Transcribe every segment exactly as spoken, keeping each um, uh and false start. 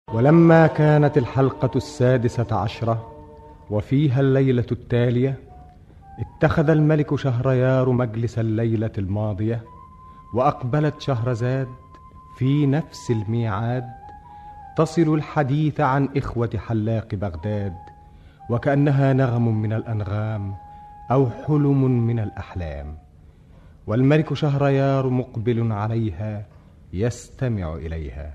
ولما كانت الحلقة السادسة عشرة وفيها الليلة التالية، اتخذ الملك شهريار مجلس الليلة الماضية، وأقبلت شهرزاد في نفس الميعاد تصل الحديث عن إخوة حلاق بغداد، وكأنها نغم من الأنغام أو حلم من الأحلام، والملك شهريار مقبل عليها يستمع إليها.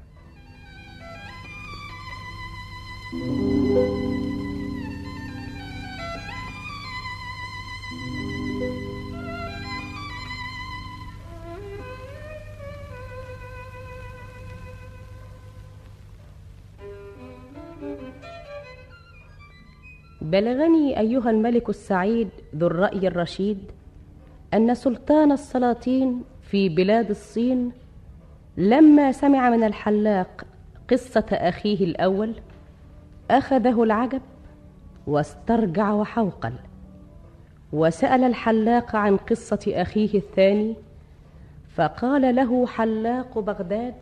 بلغني أيها الملك السعيد ذو الرأي الرشيد أن سلطان السلاطين في بلاد الصين لما سمع من الحلاق قصة أخيه الأول أخذه العجب واسترجع وحوقل، وسأل الحلاق عن قصة أخيه الثاني، فقال له حلاق بغداد: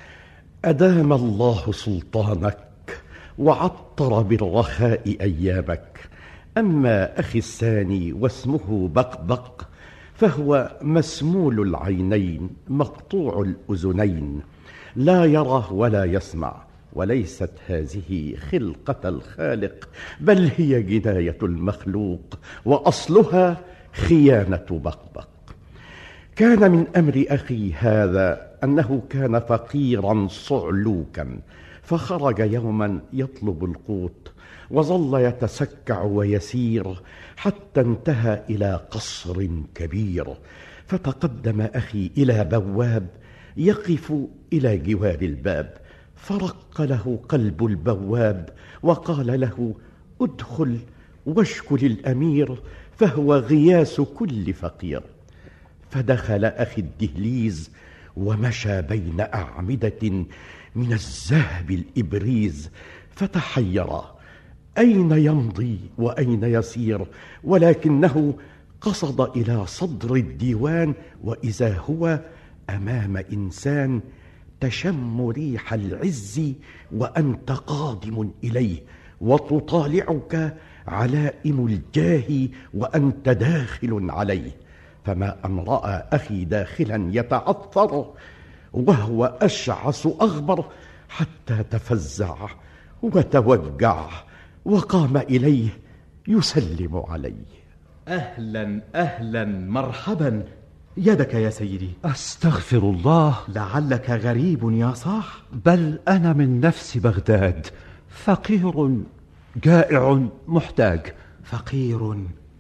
أدام الله سلطانك وعطر بالرخاء أيامك. أما أخي الثاني واسمه بقبق فهو مسمول العينين مقطوع الأذنين، لا يرى ولا يسمع، وليست هذه خلقة الخالق بل هي جناية المخلوق، وأصلها خيانة بقبق. كان من أمر أخي هذا أنه كان فقيرا صعلوكا، فخرج يوما يطلب القوت، وظل يتسكع ويسير حتى انتهى إلى قصر كبير، فتقدم أخي إلى بواب يقف إلى جوار الباب، فرق له قلب البواب وقال له: ادخل واشكل الأمير فهو غياس كل فقير. فدخل أخي الدهليز ومشى بين أعمدة من الذهب الإبريز، فتحيرا أين يمضي وأين يسير، ولكنه قصد إلى صدر الديوان، وإذا هو أمام إنسان تشم ريح العز وأنت قادم إليه، وتطالعك علائم الجاه وأنت داخل عليه. فما أن رأى أخي داخلا يتعثر وهو أشعث أغبر حتى تفزع وتوجع، وقام إليه يسلم عليه: أهلا أهلا مرحبا، يدك يا سيدي. أستغفر الله. لعلك غريب يا صاح؟ بل أنا من نفس بغداد، فقير جائع محتاج. فقير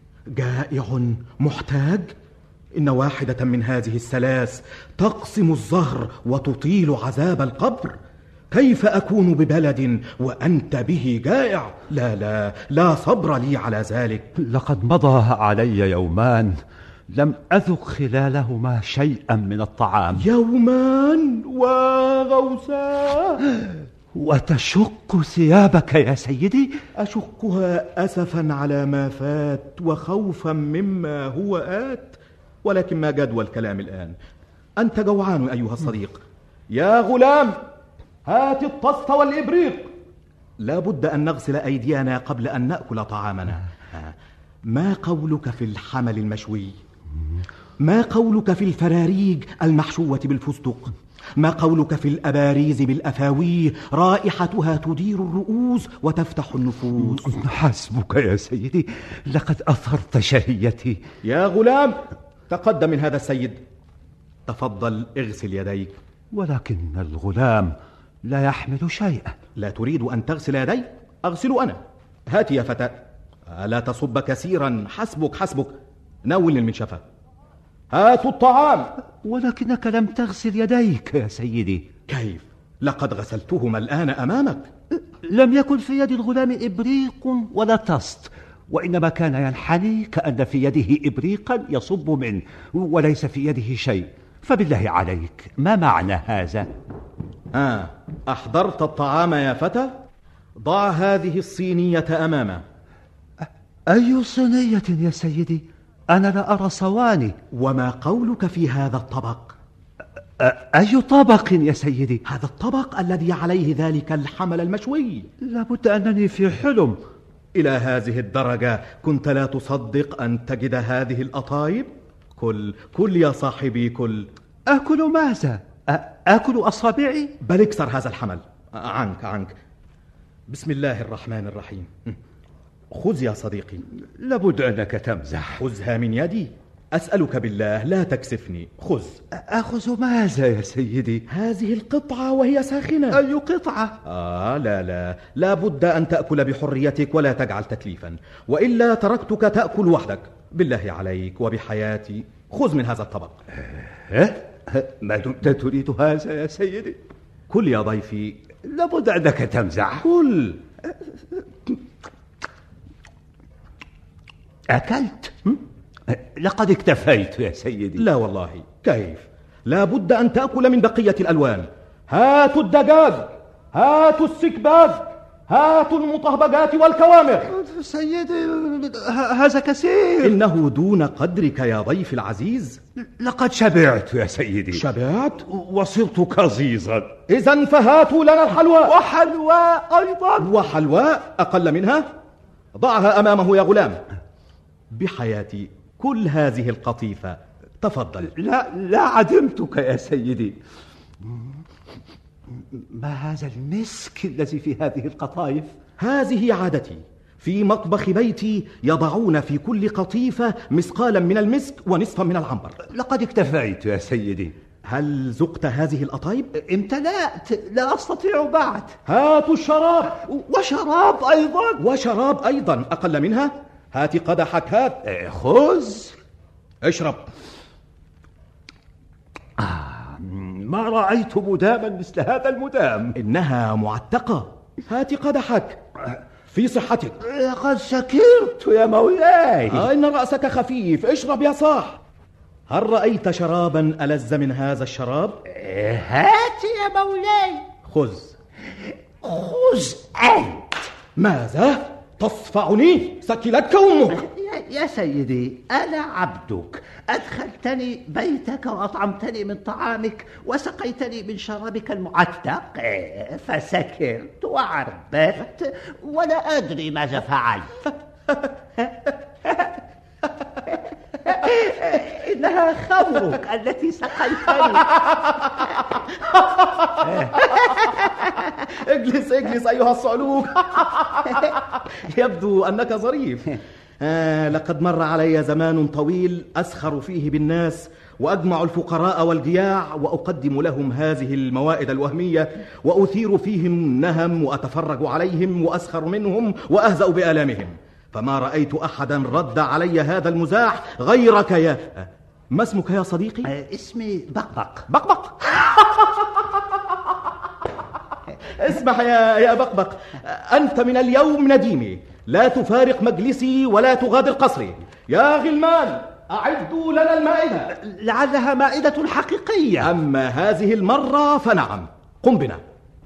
جائع محتاج؟ إن واحدة من هذه الثلاث تقسم الظهر وتطيل عذاب القبر. كيف أكون ببلد وأنت به جائع؟ لا لا لا صبر لي على ذلك. لقد مضى علي يومان لم أذق خلالهما شيئا من الطعام. يومان وغوثا. وتشق ثيابك يا سيدي؟ أشقها أسفا على ما فات وخوفا مما هو آت، ولكن ما جدوى الكلام الآن؟ أنت جوعان أيها الصديق. يا غلام، هات الطست والإبريق، لا بد أن نغسل أيدينا قبل أن نأكل طعامنا. ما قولك في الحمل المشوي؟ ما قولك في الفراريج المحشوة بالفستق؟ ما قولك في الأباريز بالأفاويه رائحتها تدير الرؤوس وتفتح النفوس؟ حسبك يا سيدي، لقد أثرت شهيتي. يا غلام، تقدم من هذا السيد. تفضل اغسل يديك. ولكن الغلام لا يحمل شيئا. لا تريد أن تغسل يديك؟ أغسل أنا. هات يا فتى، لا تصب كثيرا، حسبك حسبك. ناول المنشفة. هاتوا الطعام. ولكنك لم تغسل يديك يا سيدي. كيف؟ لقد غسلتهما الآن أمامك. لم يكن في يد الغلام إبريق ولا طست، وإنما كان ينحني كأن في يده إبريقا يصب منه وليس في يده شيء. فبالله عليك، ما معنى هذا؟ آه أحضرت الطعام يا فتى؟ ضع هذه الصينية أمامه. أي صينية يا سيدي؟ أنا لا أرى صواني. وما قولك في هذا الطبق؟ أي طبق يا سيدي؟ هذا الطبق الذي عليه ذلك الحمل المشوي. لابد أنني في حلم. إلى هذه الدرجة كنت لا تصدق أن تجد هذه الأطايب؟ كل كل يا صاحبي كل. أكل ماذا؟ أكل أصابعي؟ بل اكسر هذا الحمل. عنك عنك. بسم الله الرحمن الرحيم. خذ يا صديقي. لابد أنك تمزح. خذها من يدي، أسألك بالله لا تكسفني. خذ. أخذ ماذا يا سيدي؟ هذه القطعة وهي ساخنة. أي قطعة؟ آه لا لا لا بد أن تأكل بحريتك ولا تجعل تكليفا، وإلا تركتك تأكل وحدك. بالله عليك وبحياتي خذ من هذا الطبق. أه؟ ما دمت تريد هذا يا سيدي. كل يا ضيفي. لابد أنك تمزح. كل. أكلت؟ لقد اكتفيت يا سيدي. لا والله. كيف؟ لا بد أن تأكل من بقية الألوان. هاتوا الدجاج، هاتوا السكباج، هاتوا المطهبجات والكوامر. سيدي هذا كثير. إنه دون قدرك يا ضيف العزيز. لقد شبعت يا سيدي. شبعت؟ وصرت كظيظا. إذن فهاتوا لنا الحلوى. وحلوى أيضا. وحلوى أقل منها. ضعها أمامه يا غلام. بحياتي كل هذه القطيفة. تفضل. لا لا عدمتك يا سيدي. ما هذا المسك الذي في هذه القطايف؟ هذه عادتي. في مطبخ بيتي يضعون في كل قطيفة مثقالا من المسك ونصفا من العنبر. لقد اكتفيت يا سيدي. هل ذقت هذه الأطايب؟ امتلأت، لا أستطيع بعد. هاتوا الشراب. وشراب أيضا. وشراب أيضا أقل منها. هات قدحك. هات. خذ اشرب. آه ما رأيت مداما مثل هذا المدام. إنها معتقة. هات قدحك في صحتك. لقد سكرت يا مولاي. آه إن رأسك خفيف. اشرب يا صاح. هل رأيت شرابا ألذ من هذا الشراب؟ هات يا مولاي. خذ. خذ أنت. ماذا؟ تصفعني؟ سكلتك أمك. يا سيدي أنا عبدك، أدخلتني بيتك وأطعمتني من طعامك وسقيتني من شرابك المعتق، فسكرت وعربت ولا أدري ماذا فعلت. إنها خمرك التي سقيتني. اجلس اجلس أيها الصعلوك. يبدو أنك ظريف. آه لقد مر علي زمان طويل أسخر فيه بالناس وأجمع الفقراء والجياع وأقدم لهم هذه الموائد الوهمية وأثير فيهم نهم وأتفرج عليهم وأسخر منهم وأهزأ بآلامهم، فما رأيت أحدا رد علي هذا المزاح غيرك يا... ما اسمك يا صديقي؟ آه اسمي بقبق. بقبق. اسمح يا يا بقبق، أنت من اليوم نديمي، لا تفارق مجلسي ولا تغادر قصري. يا غلمان أعدوا لنا المائدة. لعلها مائدة حقيقية. أما هذه المرة فنعم. قم بنا.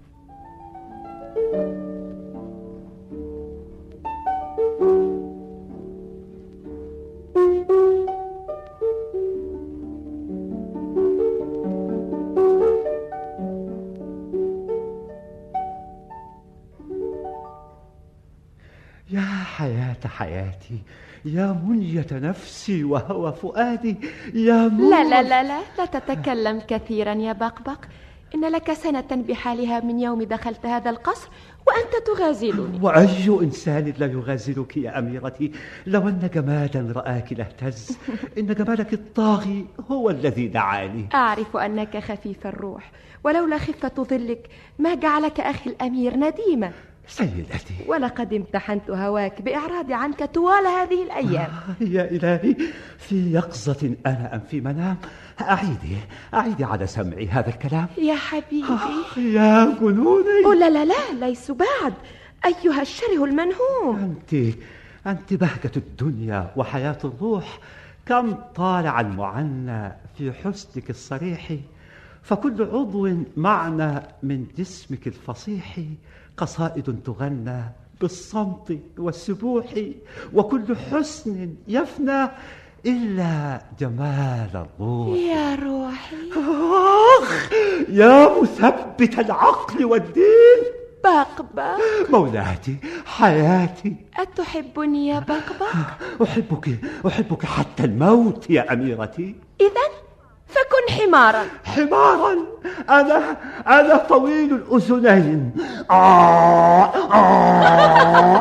يا حياة حياتي، يا منية نفسي وهوى فؤادي، يا منية... لا لا لا لا لا تتكلم كثيرا يا بقبق. إن لك سنة بحالها من يوم دخلت هذا القصر وأنت تغازلني. وأي إنسان لا يغازلك يا أميرتي؟ لو أن جمالا رآك لاهتز. إن جمالك الطاغي هو الذي دعاني. أعرف أنك خفيف الروح، ولولا خفة ظلك ما جعلك أخي الأمير نديما. سيدتي، ولقد امتحنت هواك بإعراضي عنك طوال هذه الأيام. آه يا إلهي، في يقظة أنا أم في منام؟ أعيدي أعيدي على سمعي هذا الكلام يا حبيبي. آه يا جنوني. أوه لا لا لا ليس بعد أيها الشره المنهوم. أنت أنت بهجة الدنيا وحياة الروح. كم طالع المعنى في حسنك الصريح، فكل عضو معنى من جسمك الفصيح. قصائد تغنى بالصمت والسبوح، وكل حسن يفنى إلا جمال الروح. يا روحي. آخ آخ يا مثبت العقل والدين. بقبق مولاتي، حياتي، أتحبني يا بقبق؟ أحبك أحبك حتى الموت يا أميرتي. إذن فكن حمارا. حمارا؟ أنا أنا طويل الأذنين. آه آه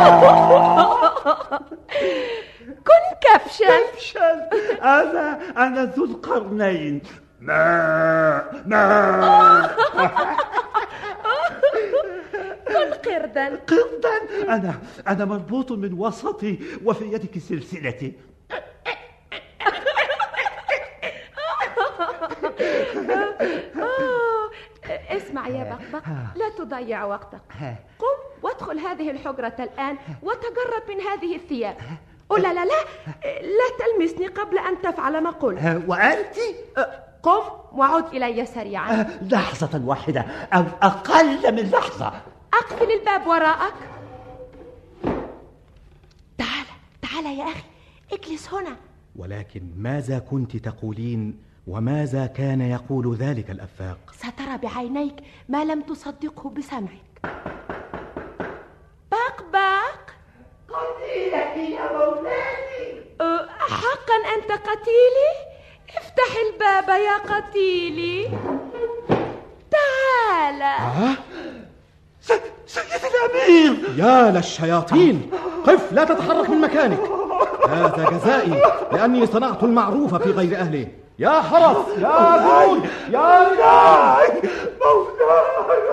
آه. كن كبشا. كبشا؟ أنا أنا ذو القرنين. ما ما كن قردا. قردا؟ أنا أنا مربوط من وسطي وفي يدك سلسلتي. اسمع يا بقبق، لا تضيع وقتك. قم وادخل هذه الحجرة الآن وتجرب من هذه الثياب. لا لا لا لا تلمسني قبل أن تفعل ما قلت. وأنت؟ قم وعد إلي سريعا. لحظة واحدة أو أقل من لحظة. أقفل الباب وراءك. تعال تعال يا أخي، اجلس هنا. ولكن ماذا كنت تقولين وماذا كان يقول ذلك الأفاق؟ سترى بعينيك ما لم تصدقه بسمعك. بقبق، قتيلك يا مولاتي. أه حقا أنت قتيلي؟ افتح الباب يا قتيلي. تعال. آه؟ سيد الأمير. يا للشياطين، قف، لا تتحرك من مكانك. هذا جزائي لأني صنعت المعروف في غير أهله. يا حرس، يا جود، يا رجال. مولاي.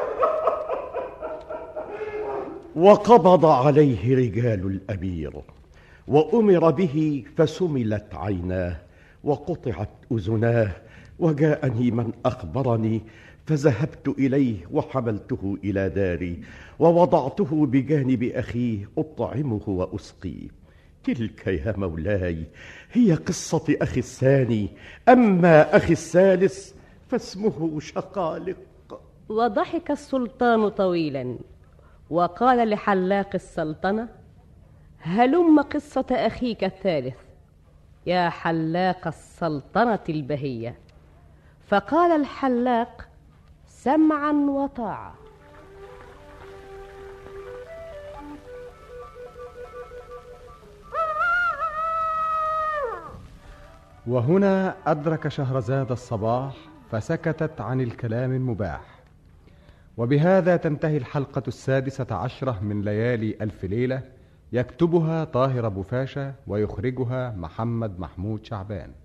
وقبض عليه رجال الأمير وأمر به، فسملت عيناه وقطعت أذناه، وجاءني من أخبرني، فذهبت إليه وحملته إلى داري ووضعته بجانب أخيه أطعمه وأسقيه. تلك يا مولاي هي قصة أخي الثاني. أما أخي الثالث فاسمه شقالق. وضحك السلطان طويلا وقال لحلاق السلطنة: هلم قصة أخيك الثالث يا حلاق السلطنة البهية. فقال الحلاق: سمعا وطاعة. وهنا أدرك شهرزاد الصباح فسكتت عن الكلام المباح. وبهذا تنتهي الحلقة السادسة عشرة من ليالي ألف ليلة، يكتبها طاهر أبو فاشا ويخرجها محمد محمود شعبان.